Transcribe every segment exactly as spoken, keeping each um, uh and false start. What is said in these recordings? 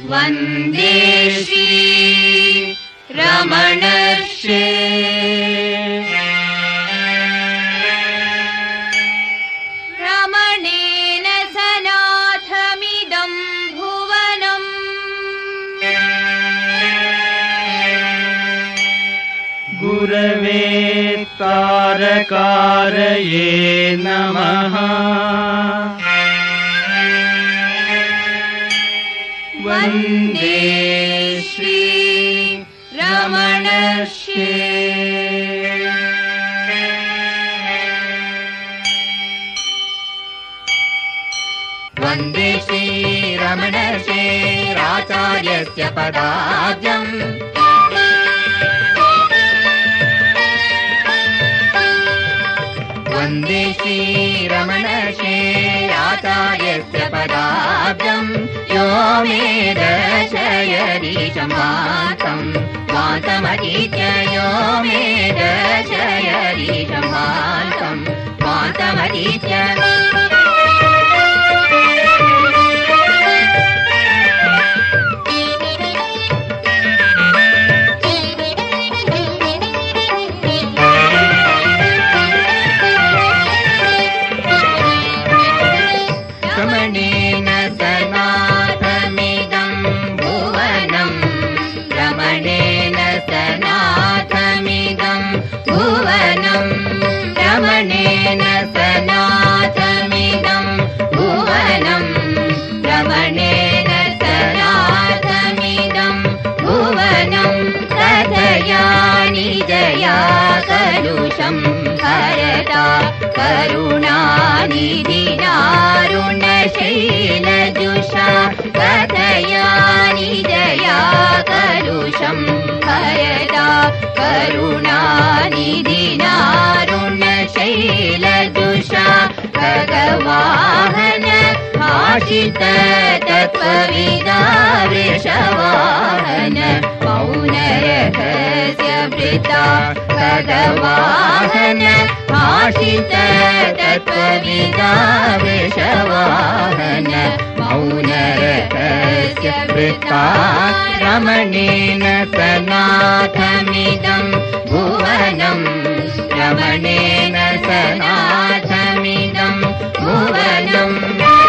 वन्दे श्री रमणर्षे रमणेन सनाथमिदं भुवनम् गुरवे तारकारये नमः वन्दे श्री रमणर्षे वन्दे श्री रमणर्षे आचार्यस्य पदाब्जम् वन्दे श्री रमणर्षे आचार्यस्य पदाब्जम् यो मे दर्शयदीशं वान्तम् वान्तमधीत्य यो मे दर्शयदीशं वान्तम् वान्तमधीत्य रमणेन सनाथमिदं भुवनम् रमणेन सनाथमिदं भुवनम् रमणेन सनाथमिदं भुवनम् रमणेन सनाथमिदं भुवनम् कथया निजया कलुषं हरता करुणानिधिनारुणशैलजुषा कथया निजया कलुषं हरता करुणानिधिनारुणशैलजुषा खगवाहन भाषित तत्त्वविदा वृषवाहन मौनरहस्य वृता खगवाहन भाषित तत्त्वविदा वृषवाहन मौनरहस्य वृता रमणेन सनाथमिदं भुवनम् रमणेन सनाथमिदं भुवनम्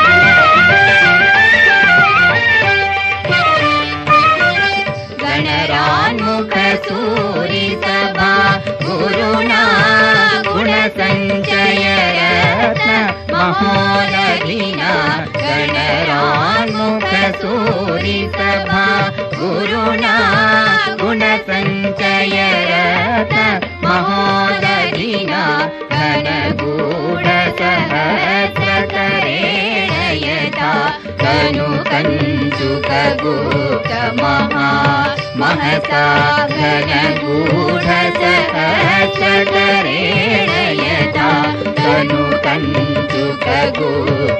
गणरान्मुखसूरिसभा गुरुणा गुणसञ्चय रत्न महोदधिना गणरान्मुखसूरिसभा गुरुणा गुणसञ्चय रत्न महोदधिना घनगूढसहस्रकरेण यथा तनुकञ्जुकगुप्तमहा महसा घनगूढसहस्रकरेण यथा तनुकञ्जुकगुप्तमहा